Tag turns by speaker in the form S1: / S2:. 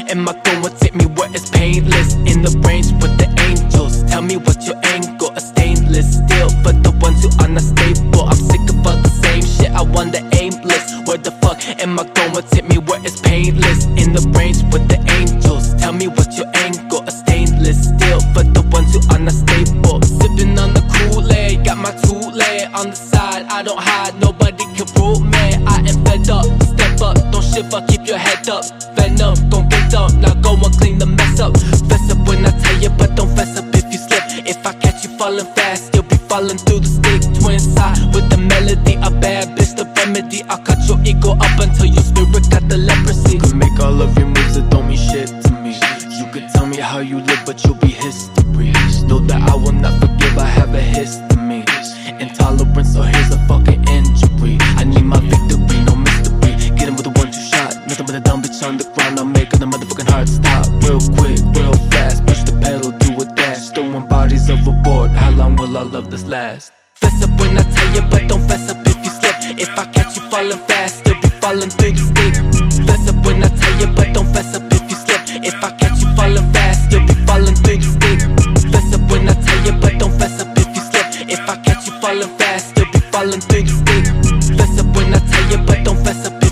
S1: am I going? Take me where it's painless. In the range with the angels. Tell me what your angle. A stainless steel for the ones who are not stable. I'm sick of all the same shit, I wonder aimless. Where the fuck am I going? Take me where it's painless. In the range with the angels. Tell me what your angle. A stainless steel for the ones who are not stable. Sipping on the Kool-Aid, got my Kool-Aid on the side. I don't hide, nobody can rule me. I am fed up, step up, don't shiver, keep your head up. Venom, gon' get dumb, now go and clean the mess up. Fess up when I tell you, but don't fess up if you slip. If I catch you falling fast, you'll be falling through the stick. Twin side with the melody, a bad bitch, the remedy. I'll cut your ego up until your spirit got the leprosy. You can make all of your moves that don't mean shit to me. You can tell me how you live, but you'll be history. Know that I will not forgive, I have a history. Intolerance, so here's a fucking injury. I need my victory, no mystery. Get him with the 1-2 shot, nothing but a dumb bitch on the ground. I'm making the motherfucking heart stop. Real quick, real fast, push the pedal, do a dash. Throwing bodies overboard, how long will all of this last? Fess up when I tell you, but don't fess up if you slip. If I catch you falling fast, you'll be falling through the stick. Fess up when I tell you, but don't fess up if you slip. If I catch you falling fast, you'll be falling through the stick. Fess up when I tell you, but don't fess up if you slip. If I catch you falling fast, you'll be falling through the stick. Fess up when I tell you, but don't fess up.